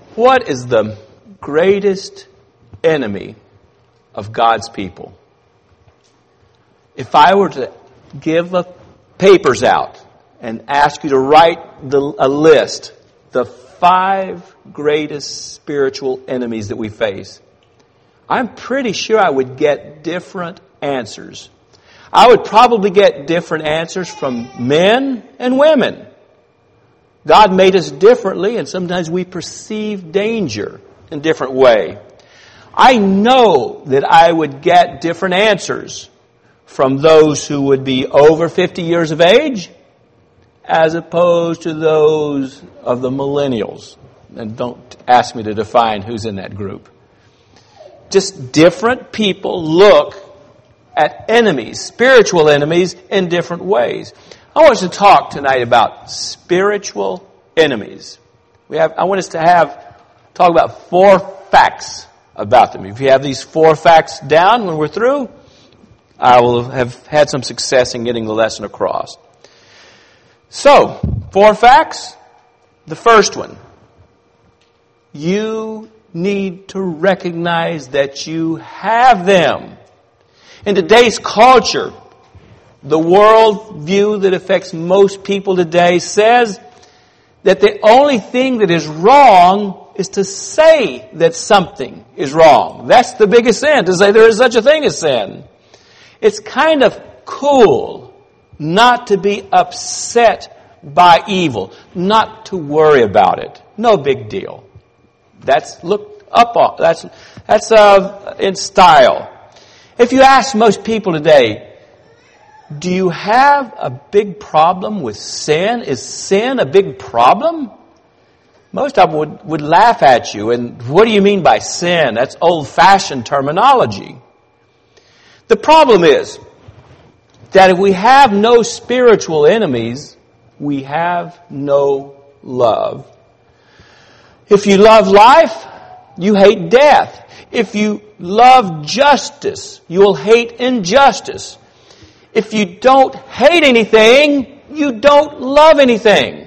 What is the greatest enemy of God's people? If I were to give papers out and ask you to write a list, the 5 greatest spiritual enemies that we face, I'm pretty sure I would get different answers. I would probably get different answers from men and women. God made us differently, and sometimes we perceive danger in a different way. I know that I would get different answers from those who would be over 50 years of age as opposed to those of the millennials. And don't ask me to define who's in that group. Just different people look at enemies, spiritual enemies, in different ways. I want us to talk tonight about spiritual enemies. I want us to talk about 4 facts about them. If you have these 4 facts down when we're through, I will have had some success in getting the lesson across. So, 4 facts. The first one. You need to recognize that you have them. In today's culture, the world view that affects most people today says that the only thing that is wrong is to say that something is wrong. That's the biggest sin, to say there is such a thing as sin. It's kind of cool not to be upset by evil, not to worry about it. No big deal. That's looked up on. That's in style. If you ask most people today, do you have a big problem with sin? Is sin a big problem? Most of them would laugh at you. And what do you mean by sin? That's old-fashioned terminology. The problem is that if we have no spiritual enemies, we have no love. If you love life, you hate death. If you love justice, you will hate injustice. If you don't hate anything, you don't love anything.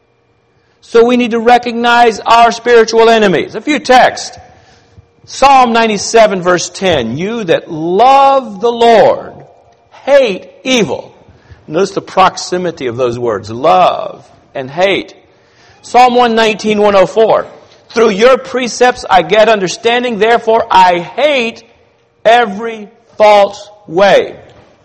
So we need to recognize our spiritual enemies. A few texts. Psalm 97 verse 10. You that love the Lord, hate evil. Notice the proximity of those words. Love and hate. Psalm 119, 104. Through your precepts I get understanding, therefore I hate every false way.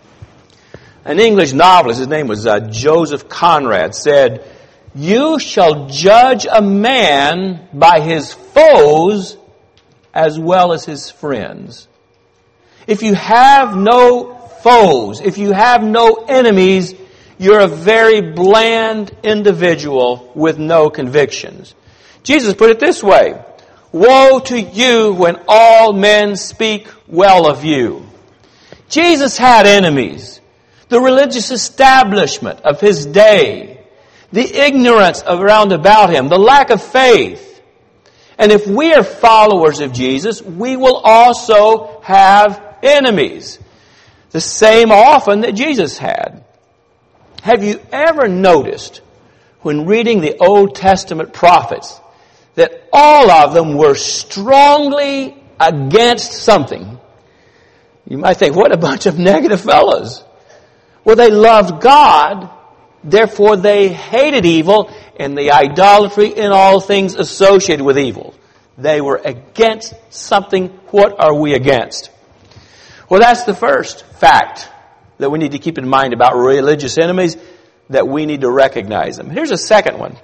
An English novelist, his name was Joseph Conrad, said, you shall judge a man by his foes as well as his friends. If you have no foes, if you have no enemies, you're a very bland individual with no convictions. Jesus put it this way, woe to you when all men speak well of you. Jesus had enemies. The religious establishment of his day, the ignorance around about him, the lack of faith. And if we are followers of Jesus, we will also have enemies. The same often that Jesus had. Have you ever noticed when reading the Old Testament prophets that all of them were strongly against something? You might think, what a bunch of negative fellows. Well, they loved God, therefore they hated evil and the idolatry and all things associated with evil. They were against something. What are we against? Well, that's the first fact that we need to keep in mind about religious enemies, that we need to recognize them. Here's a second one.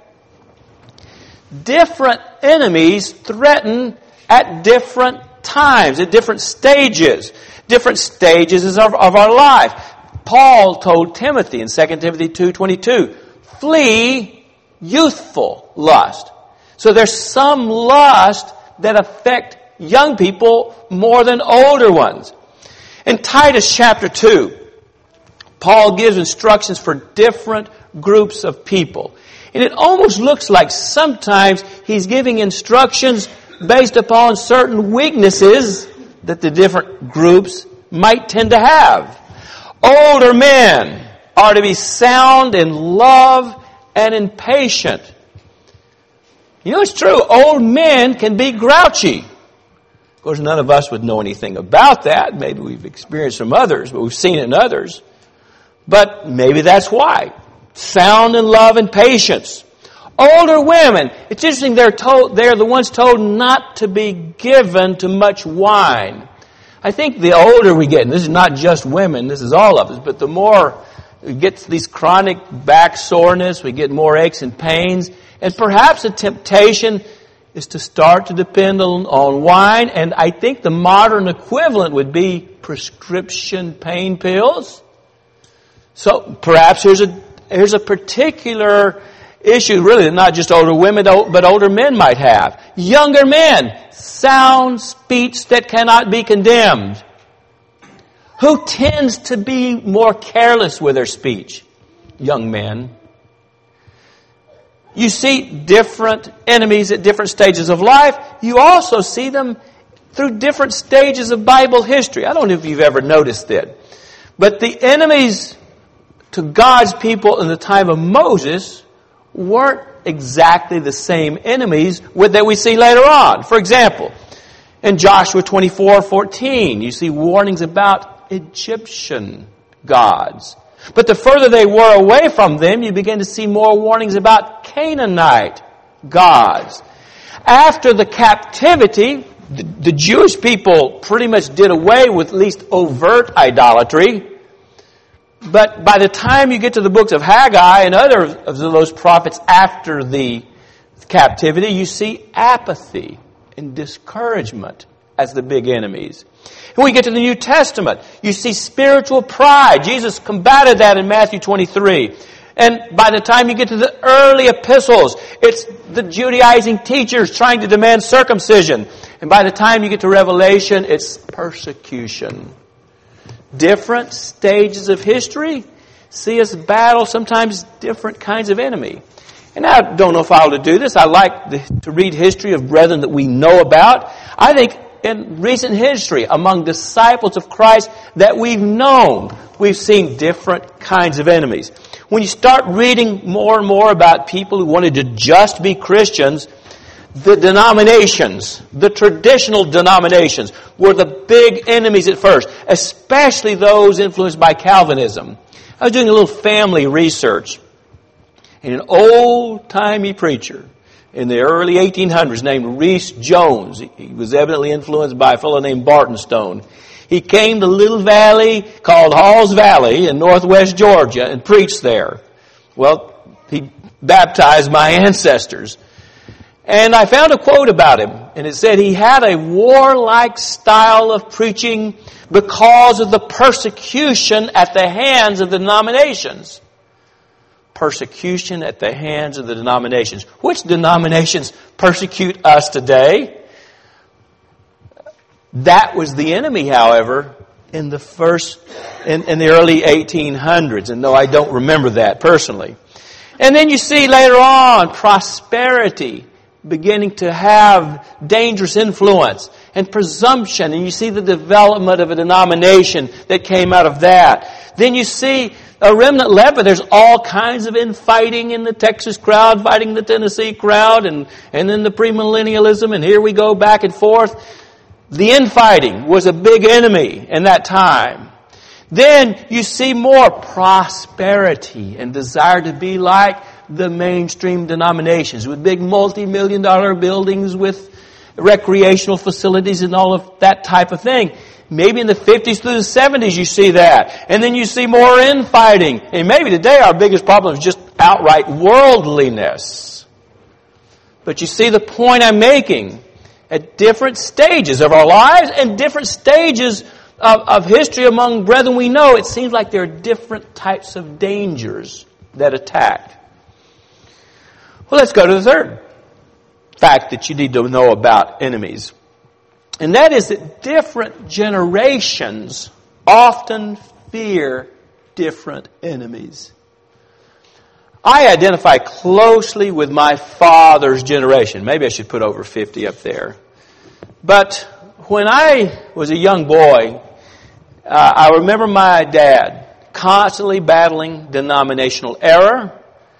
Different enemies threaten at different times, at different stages. Different stages of our life. Paul told Timothy in 2 Timothy 2:22, flee youthful lust. So there's some lust that affect young people more than older ones. In Titus chapter 2, Paul gives instructions for different groups of people. And it almost looks like sometimes he's giving instructions based upon certain weaknesses that the different groups might tend to have. Older men are to be sound in love and in patience. You know, it's true. Old men can be grouchy. Of course, none of us would know anything about that. Maybe we've experienced from others, but we've seen it in others. But maybe that's why. Sound in love and patience. Older women, it's interesting, they're the ones told not to be given to much wine. I think the older we get, and this is not just women, this is all of us, but the more we get these chronic back soreness, we get more aches and pains, and perhaps a temptation is to start to depend on wine, and I think the modern equivalent would be prescription pain pills. So perhaps here's a particular issue, really, that not just older women, but older men might have. Younger men, sound speech that cannot be condemned. Who tends to be more careless with their speech? Young men. You see different enemies at different stages of life. You also see them through different stages of Bible history. I don't know if you've ever noticed that. But the enemies to God's people in the time of Moses weren't exactly the same enemies that we see later on. For example, in Joshua 24:14, you see warnings about Egyptian gods. But the further they were away from them, you begin to see more warnings about Canaanite gods. After the captivity, the Jewish people pretty much did away with at least overt idolatry. But by the time you get to the books of Haggai and other of those prophets after the captivity, you see apathy and discouragement as the big enemies. When we get to the New Testament, you see spiritual pride. Jesus combated that in Matthew 23. And by the time you get to the early epistles, it's the Judaizing teachers trying to demand circumcision. And by the time you get to Revelation, it's persecution. Different stages of history see us battle sometimes different kinds of enemy. And I don't know if I ought to do this. I like to read history of brethren that we know about. I think in recent history, among disciples of Christ that we've known, we've seen different kinds of enemies. When you start reading more and more about people who wanted to just be Christians, the denominations, the traditional denominations, were the big enemies at first, especially those influenced by Calvinism. I was doing a little family research, and an old-timey preacher in the early 1800s named Rhys Jones, he was evidently influenced by a fellow named Bartonstone. He came to a little valley called Hall's Valley in northwest Georgia and preached there. Well, he baptized my ancestors. And I found a quote about him, and it said he had a warlike style of preaching because of the persecution at the hands of the denominations. Persecution at the hands of the denominations. Which denominations persecute us today? That was the enemy, however, in the early 1800s. And no, I don't remember that personally. And then you see later on prosperity beginning to have dangerous influence and presumption. And you see the development of a denomination that came out of that. Then you see a remnant left, but there's all kinds of infighting in the Texas crowd, fighting the Tennessee crowd, and then the premillennialism, and here we go back and forth. The infighting was a big enemy in that time. Then you see more prosperity and desire to be like the mainstream denominations with big multi-million-dollar buildings with recreational facilities and all of that type of thing. Maybe in the 50s through the 70s you see that. And then you see more infighting. And maybe today our biggest problem is just outright worldliness. But you see the point I'm making. At different stages of our lives and different stages of history among brethren we know, it seems like there are different types of dangers that attack. Well, let's go to the third fact that you need to know about enemies. And that is that different generations often fear different enemies. I identify closely with my father's generation. Maybe I should put over 50 up there. But when I was a young boy, I remember my dad constantly battling denominational error.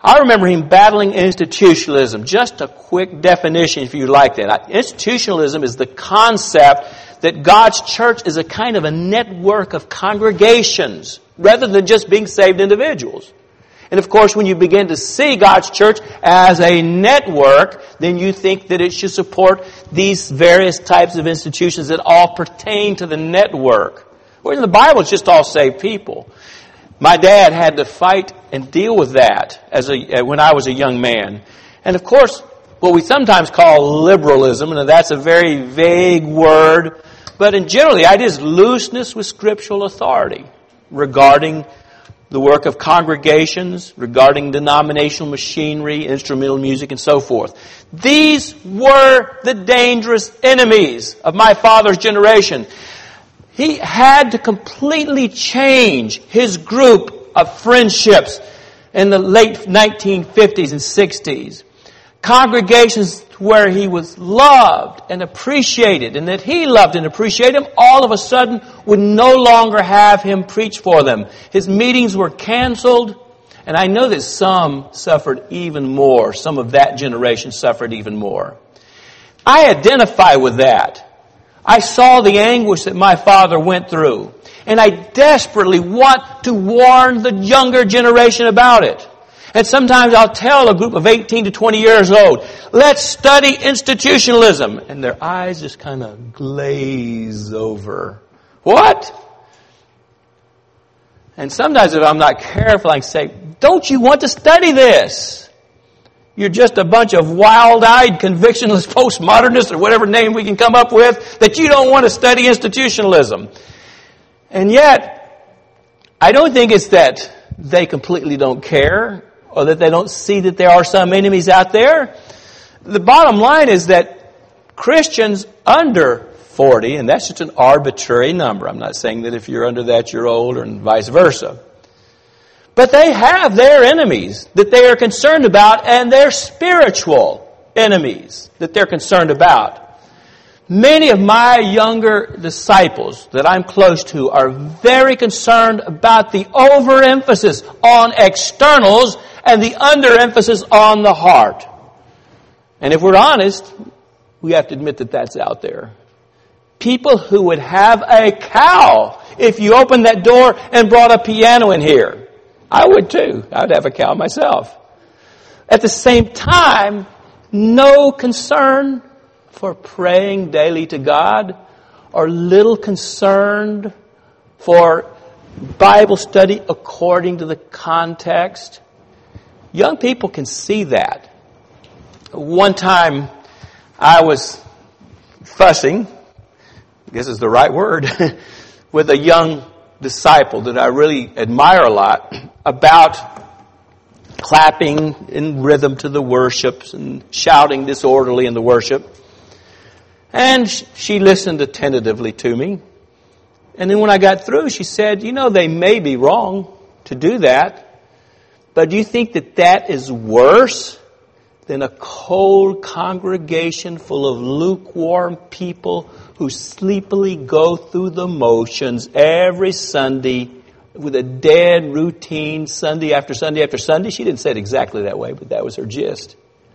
I remember him battling institutionalism. Just a quick definition if you like that. Institutionalism is the concept that God's church is a kind of a network of congregations rather than just being saved individuals. And of course, when you begin to see God's church as a network, then you think that it should support these various types of institutions that all pertain to the network. Whereas in the Bible, it's just all saved people. My dad had to fight and deal with that when I was a young man. And of course, what we sometimes call liberalism, and that's a very vague word, but in generally, it is looseness with scriptural authority regarding the work of congregations, regarding denominational machinery, instrumental music, and so forth. These were the dangerous enemies of my father's generation. He had to completely change his group of friendships in the late 1950s and 60s. Congregations where he was loved and appreciated, and that he loved and appreciated him, all of a sudden would no longer have him preach for them. His meetings were canceled, and I know that some suffered even more. Some of that generation suffered even more. I identify with that. I saw the anguish that my father went through, and I desperately want to warn the younger generation about it. And sometimes I'll tell a group of 18 to 20 years old, let's study institutionalism. And their eyes just kind of glaze over. What? And sometimes if I'm not careful, I can say, don't you want to study this? You're just a bunch of wild-eyed, convictionless postmodernists or whatever name we can come up with that you don't want to study institutionalism. And yet, I don't think it's that they completely don't care or that they don't see that there are some enemies out there. The bottom line is that Christians under 40, and that's just an arbitrary number. I'm not saying that if you're under that, you're old, and vice versa. But they have their enemies that they are concerned about, and their spiritual enemies that they're concerned about. Many of my younger disciples that I'm close to are very concerned about the overemphasis on externals and the underemphasis on the heart. And if we're honest, we have to admit that that's out there. People who would have a cow if you opened that door and brought a piano in here. I would too. I would have a cow myself. At the same time, no concern for praying daily to God, or little concerned for Bible study according to the context. Young people can see that. One time I was fussing, I guess is the right word, with a young disciple that I really admire a lot about clapping in rhythm to the worships and shouting disorderly in the worship. And she listened attentively to me. And then when I got through, she said, you know, they may be wrong to do that, but do you think that that is worse than a cold congregation full of lukewarm people who sleepily go through the motions every Sunday with a dead routine Sunday after Sunday after Sunday? She didn't say it exactly that way, but that was her gist.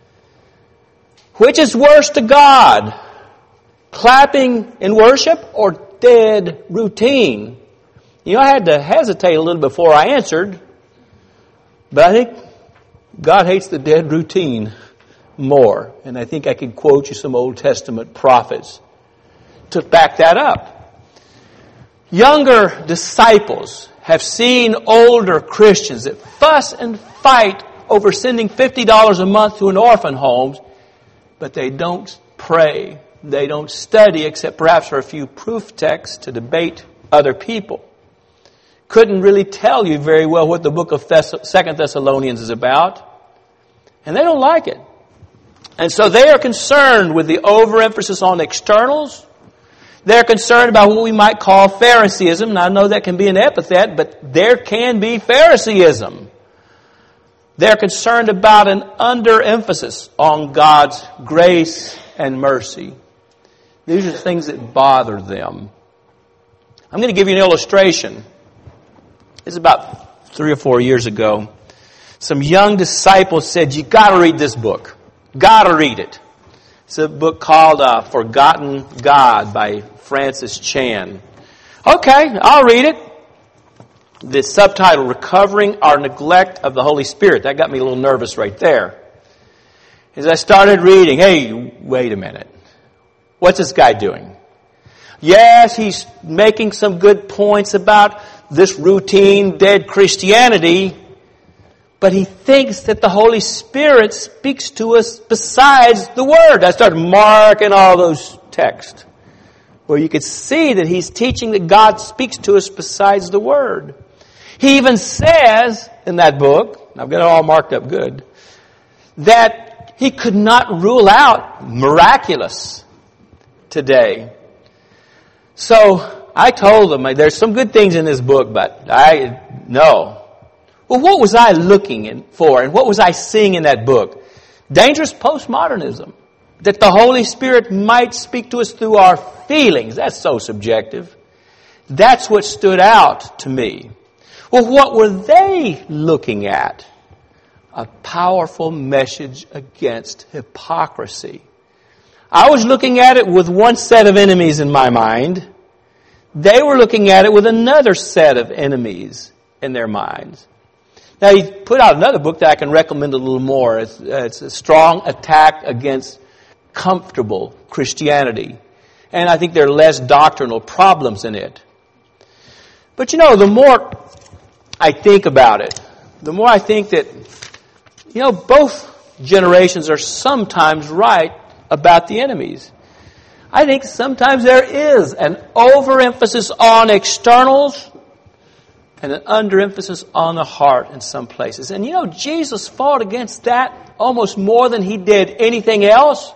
Which is worse to God? Clapping in worship or dead routine? You know, I had to hesitate a little before I answered, but I think God hates the dead routine more. And I think I could quote you some Old Testament prophets to back that up. Younger disciples have seen older Christians that fuss and fight over sending $50 a month to an orphan home, but they don't pray. They don't study except perhaps for a few proof texts to debate other people. Couldn't really tell you very well what the book of 2 Thessalonians is about. And they don't like it. And so they are concerned with the overemphasis on externals. They're concerned about what we might call Phariseeism. And I know that can be an epithet, but there can be Phariseeism. They're concerned about an underemphasis on God's grace and mercy. These are things that bother them. I'm going to give you an illustration. It's about 3 or 4 years ago. some young disciples said, "You got to read this book. Got to read it." It's a book called Forgotten God by Francis Chan. Okay, I'll read it. The subtitle, Recovering Our Neglect of the Holy Spirit. That got me a little nervous right there. As I started reading, hey, wait a minute. What's this guy doing? Yes, he's making some good points about this routine, dead Christianity, but he thinks that the Holy Spirit speaks to us besides the Word. I started marking all those texts where you could see that he's teaching that God speaks to us besides the Word. He even says in that book, I've got it all marked up good, that he could not rule out miraculous today. So I told him, there's some good things in this book, but no. Well, what was I looking for and what was I seeing in that book? Dangerous postmodernism. That the Holy Spirit might speak to us through our feelings. That's so subjective. That's what stood out to me. Well, what were they looking at? A powerful message against hypocrisy. I was looking at it with one set of enemies in my mind. They were looking at it with another set of enemies in their minds. Now, he put out another book that I can recommend a little more. It's a strong attack against comfortable Christianity. And I think there are less doctrinal problems in it. But the more I think about it, the more I think that, both generations are sometimes right about the enemies. I think sometimes there is an overemphasis on externals and an underemphasis on the heart in some places. And Jesus fought against that almost more than he did anything else.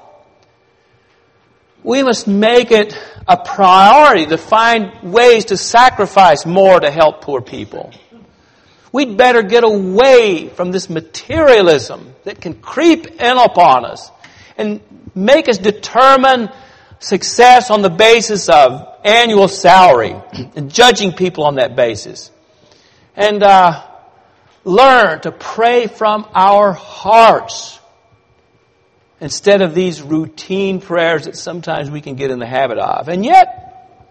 We must make it a priority to find ways to sacrifice more to help poor people. We'd better get away from this materialism that can creep in upon us and make us determine success on the basis of annual salary and judging people on that basis. And learn to pray from our hearts instead of these routine prayers that sometimes we can get in the habit of. And yet,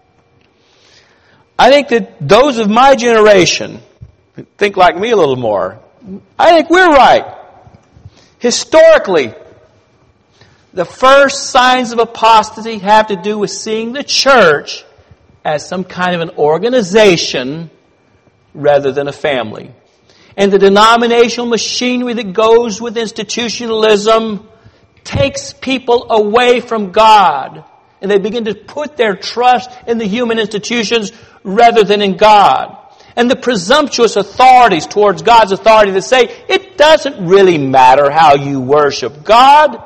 I think that those of my generation who think like me a little more, I think we're right. Historically, the first signs of apostasy have to do with seeing the church as some kind of an organization rather than a family. And the denominational machinery that goes with institutionalism takes people away from God. And they begin to put their trust in the human institutions rather than in God. And the presumptuous authorities towards God's authority that say, it doesn't really matter how you worship God,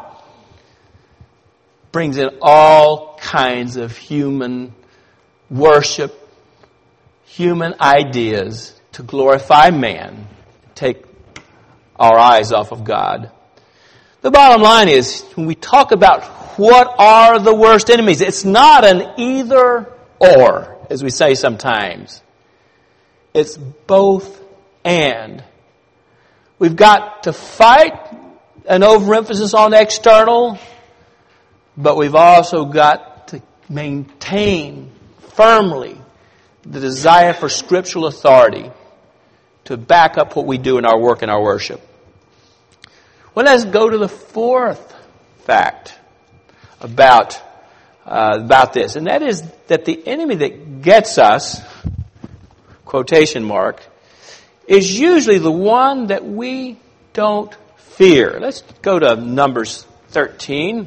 brings in all kinds of human worship, human ideas to glorify man, take our eyes off of God. The bottom line is, when we talk about what are the worst enemies, it's not an either or, as we say sometimes. It's both and. We've got to fight an overemphasis on external, but we've also got to maintain firmly the desire for scriptural authority to back up what we do in our work and our worship. Well, let's go to the fourth fact about this, and that is that the enemy that gets us, quotation mark, is usually the one that we don't fear. Let's go to Numbers 13.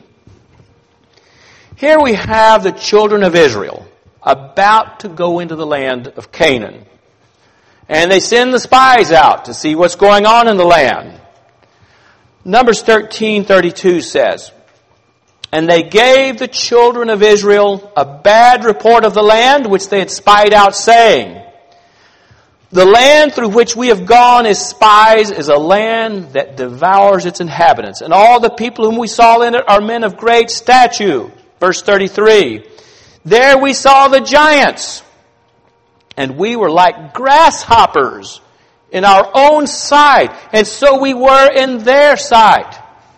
Here we have the children of Israel about to go into the land of Canaan. And they send the spies out to see what's going on in the land. Numbers 13:32 says, "And they gave the children of Israel a bad report of the land which they had spied out, saying, The land through which we have gone as spies is a land that devours its inhabitants. And all the people whom we saw in it are men of great stature." Verse 33, "There we saw the giants, and we were like grasshoppers in our own sight, and so we were in their sight.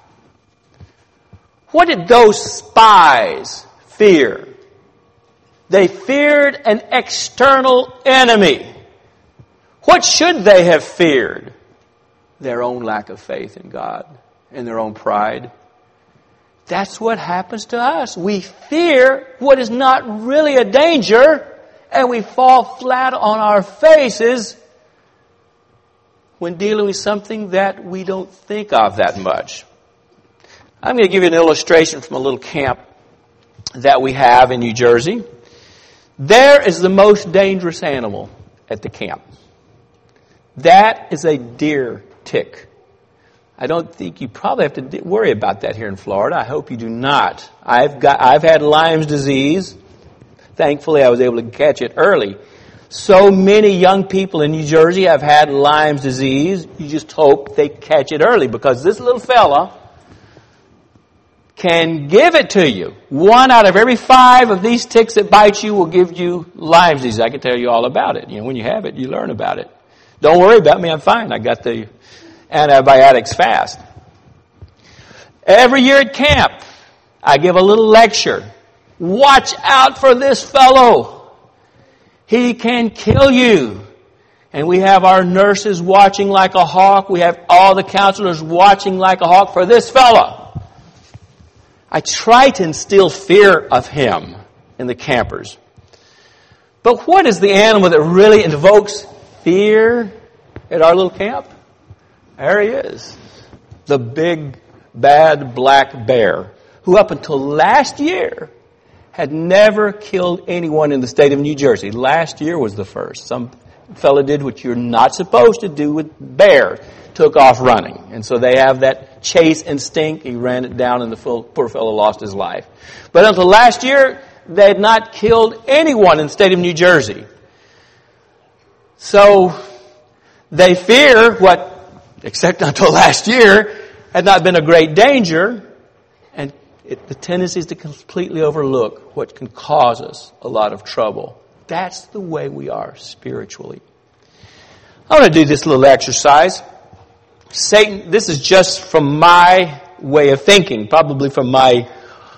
What did those spies fear? They feared an external enemy. What should they have feared? Their own lack of faith in God and their own pride. That's what happens to us. We fear what is not really a danger, and we fall flat on our faces when dealing with something that we don't think of that much. I'm going to give you an illustration from a little camp that we have in New Jersey. There is the most dangerous animal at the camp. That is a deer tick. I don't think you probably have to worry about that here in Florida. I hope you do not. I've had Lyme's disease. Thankfully, I was able to catch it early. So many young people in New Jersey have had Lyme's disease. You just hope they catch it early, because this little fella can give it to you. 1 out of every 5 of these ticks that bite you will give you Lyme's disease. I can tell you all about it. When you have it, you learn about it. Don't worry about me, I'm fine. I got the antibiotics fast. Every year at camp, I give a little lecture. Watch out for this fellow. He can kill you. And we have our nurses watching like a hawk. We have all the counselors watching like a hawk for this fellow. I try to instill fear of him in the campers. But what is the animal that really invokes fear at our little camp? There he is. The big, bad black bear, who up until last year had never killed anyone in the state of New Jersey. Last year was the first. Some fella did what you're not supposed to do with bears. Took off running. And so they have that chase instinct. He ran it down and the poor fellow lost his life. But until last year, they had not killed anyone in the state of New Jersey. So they fear what, except until last year, had not been a great danger. And the tendency is to completely overlook what can cause us a lot of trouble. That's the way we are spiritually. I want to do this little exercise. Satan, this is just from my way of thinking, probably from my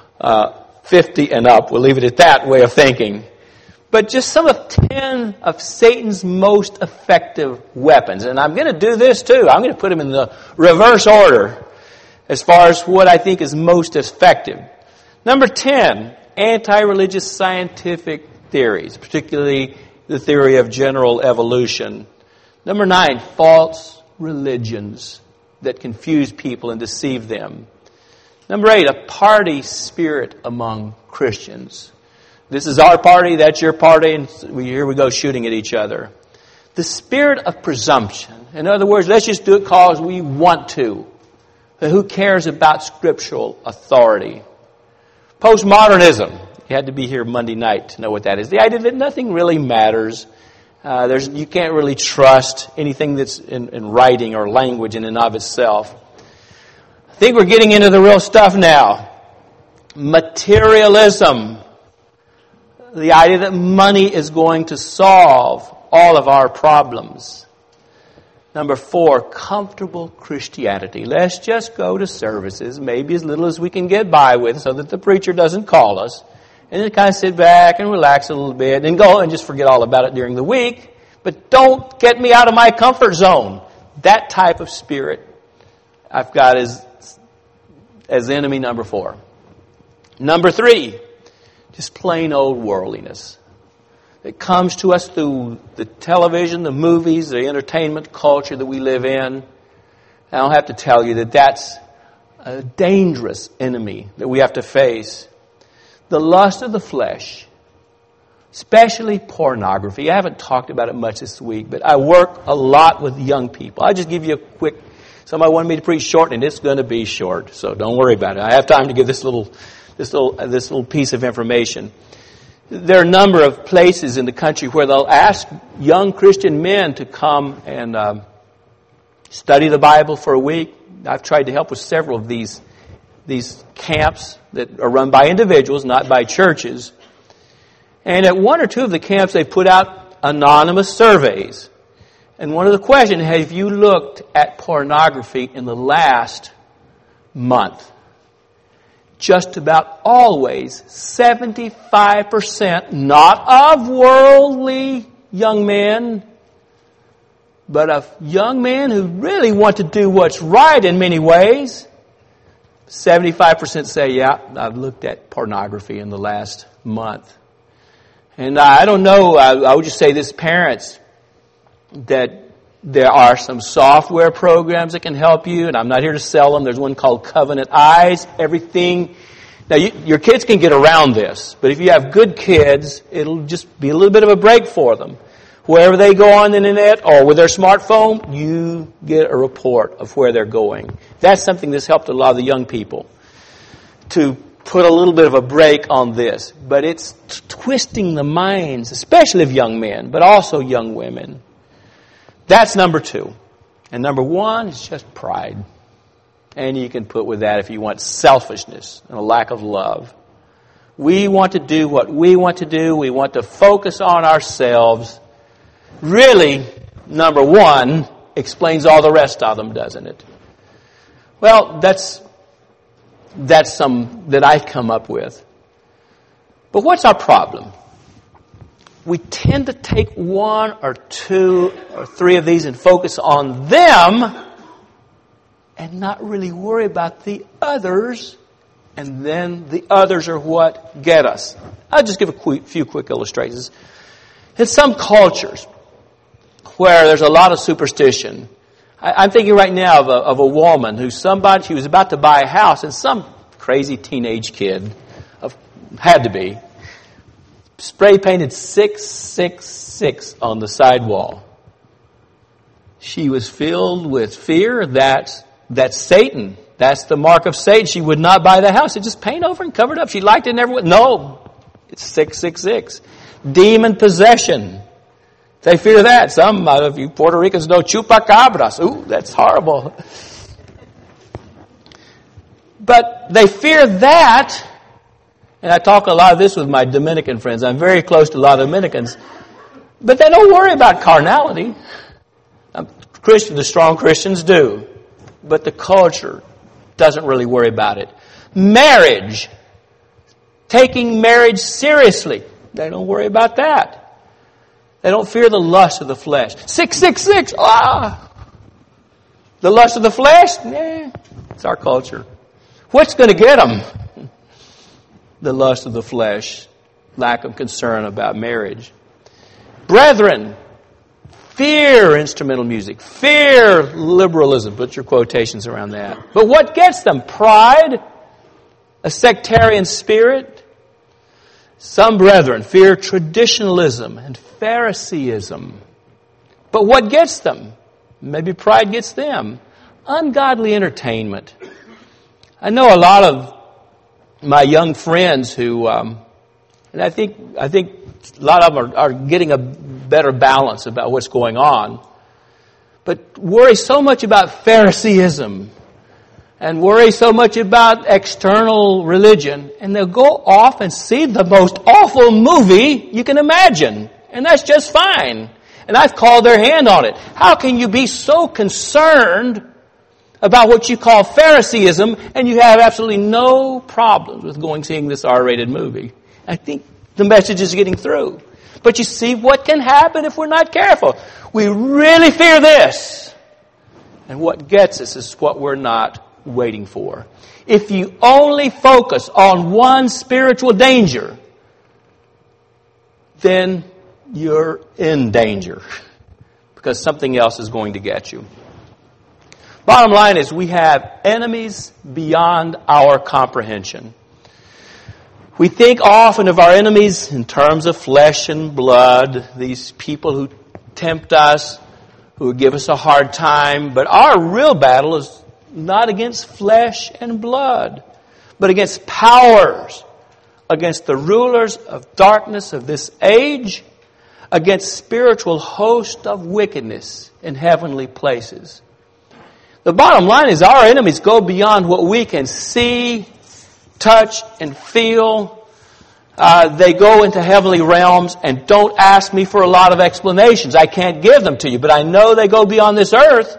50 and up. We'll leave it at that way of thinking. But just some of 10 of Satan's most effective weapons. And I'm going to do this too. I'm going to put them in the reverse order as far as what I think is most effective. Number 10, anti-religious scientific theories, particularly the theory of general evolution. Number 9, false religions that confuse people and deceive them. Number 8, a party spirit among Christians. This is our party, that's your party, and here we go shooting at each other. The spirit of presumption. In other words, let's just do it because we want to. Who cares about scriptural authority? Postmodernism. You had to be here Monday night to know what that is. The idea that nothing really matters. You can't really trust anything that's in writing or language in and of itself. I think we're getting into the real stuff now. Materialism. The idea that money is going to solve all of our problems. Number 4, comfortable Christianity. Let's just go to services, maybe as little as we can get by with, so that the preacher doesn't call us. And then kind of sit back and relax a little bit and go and just forget all about it during the week. But don't get me out of my comfort zone. That type of spirit I've got as enemy number 4. Number 3, just plain old worldliness. It comes to us through the television, the movies, the entertainment culture that we live in. I don't have to tell you that that's a dangerous enemy that we have to face. The lust of the flesh, especially pornography. I haven't talked about it much this week, but I work a lot with young people. I'll just give you a quick, somebody wanted me to preach short, and it's going to be short, so don't worry about it. I have time to give this little piece of information. There are a number of places in the country where they'll ask young Christian men to come and study the Bible for a week. I've tried to help with several of these camps that are run by individuals, not by churches. And at one or two of the camps, they put out anonymous surveys. And one of the questions, have you looked at pornography in the last month? Just about always, 75%, not of worldly young men, but of young men who really want to do what's right in many ways. 75% say, yeah, I've looked at pornography in the last month. And I don't know, I would just say this, parents, that there are some software programs that can help you, and I'm not here to sell them. There's one called Covenant Eyes. Everything. Now, your kids can get around this, but if you have good kids, it'll just be a little bit of a break for them. Wherever they go on the internet or with their smartphone, you get a report of where they're going. That's something that's helped a lot of the young people to put a little bit of a break on this. But it's twisting the minds, especially of young men, but also young women. That's number 2. And number 1 is just pride. And you can put with that, if you want, selfishness and a lack of love. We want to do what we want to do. We want to focus on ourselves. Really, number 1 explains all the rest of them, doesn't it? Well, that's some that I've come up with. But what's our problem? We tend to take 1 or 2 or 3 of these and focus on them and not really worry about the others, and then the others are what get us. I'll just give a few quick illustrations. In some cultures where there's a lot of superstition, I'm thinking right now of a woman she was about to buy a house, and some crazy teenage kid, had to be, spray painted 666 on the sidewall. She was filled with fear that Satan, that's the mark of Satan. She would not buy the house. It just paint over and cover it up. She liked it and never would. No, it's 666. Demon possession. They fear that. Some of you Puerto Ricans know chupacabras. Ooh, that's horrible. But they fear that. And I talk a lot of this with my Dominican friends. I'm very close to a lot of Dominicans. But they don't worry about carnality. The strong Christians do. But the culture doesn't really worry about it. Marriage. Taking marriage seriously. They don't worry about that. They don't fear the lust of the flesh. 666. The lust of the flesh? It's our culture. What's going to get them? The lust of the flesh. Lack of concern about marriage. Brethren, fear instrumental music. Fear liberalism. Put your quotations around that. But what gets them? Pride? A sectarian spirit? Some brethren fear traditionalism and Phariseeism. But what gets them? Maybe pride gets them. Ungodly entertainment. I know a lot of my young friends who, and I think a lot of them are getting a better balance about what's going on, but worry so much about Phariseeism and worry so much about external religion, and they'll go off and see the most awful movie you can imagine. And that's just fine. And I've called their hand on it. How can you be so concerned about what you call Phariseeism and you have absolutely no problems with seeing this R-rated movie? I think the message is getting through. But you see what can happen if we're not careful. We really fear this. And what gets us is what we're not waiting for. If you only focus on one spiritual danger, then you're in danger because something else is going to get you. Bottom line is we have enemies beyond our comprehension. We think often of our enemies in terms of flesh and blood, these people who tempt us, who give us a hard time, but our real battle is not against flesh and blood, but against powers, against the rulers of darkness of this age, against spiritual hosts of wickedness in heavenly places. The bottom line is our enemies go beyond what we can see, touch, and feel. they go into heavenly realms and don't ask me for a lot of explanations. I can't give them to you, but I know they go beyond this earth.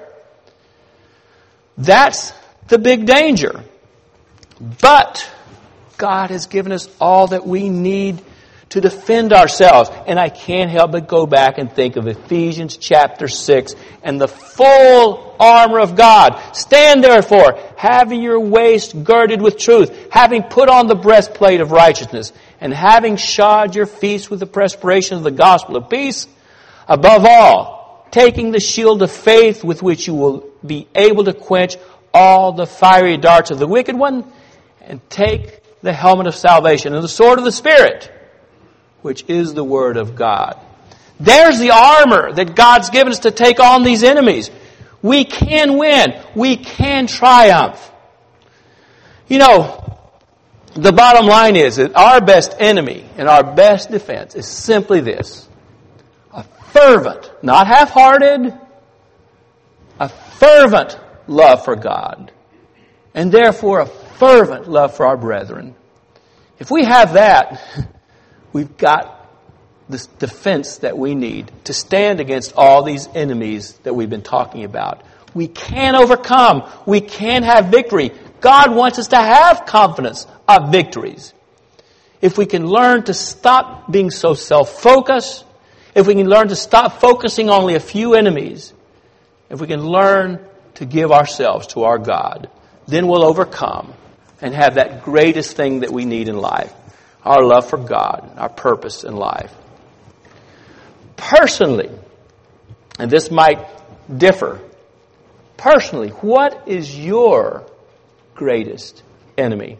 That's the big danger. But God has given us all that we need to defend ourselves. And I can't help but go back and think of Ephesians chapter 6 and the full armor of God. Stand therefore, having your waist girded with truth, having put on the breastplate of righteousness, and having shod your feet with the perspiration of the gospel of peace. Above all, taking the shield of faith with which you will be able to quench all the fiery darts of the wicked one, and take the helmet of salvation and the sword of the Spirit, which is the Word of God. There's the armor that God's given us to take on these enemies. We can win. We can triumph. You know, the bottom line is that our best enemy and our best defense is simply this. A fervent, not half-hearted, a fervent love for God. And therefore a fervent love for our brethren. If we have that, we've got this defense that we need to stand against all these enemies that we've been talking about. We can overcome. We can have victory. God wants us to have confidence of victories. If we can learn to stop being so self-focused, if we can learn to stop focusing on only a few enemies, if we can learn to give ourselves to our God, then we'll overcome and have that greatest thing that we need in life, our love for God, our purpose in life. Personally, and this might differ, personally, what is your greatest enemy?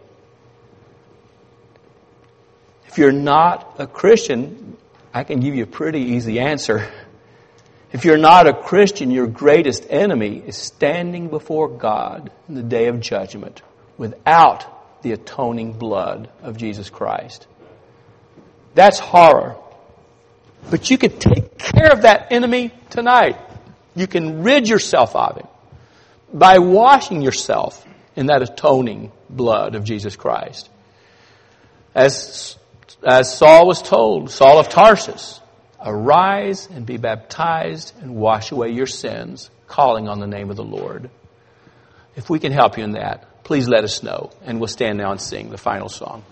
If you're not a Christian, I can give you a pretty easy answer. If you're not a Christian, your greatest enemy is standing before God in the day of judgment without the atoning blood of Jesus Christ. That's horror. But you can take care of that enemy tonight. You can rid yourself of him by washing yourself in that atoning blood of Jesus Christ. As Saul was told, Saul of Tarsus, arise and be baptized and wash away your sins, calling on the name of the Lord. If we can help you in that, please let us know. And we'll stand now and sing the final song.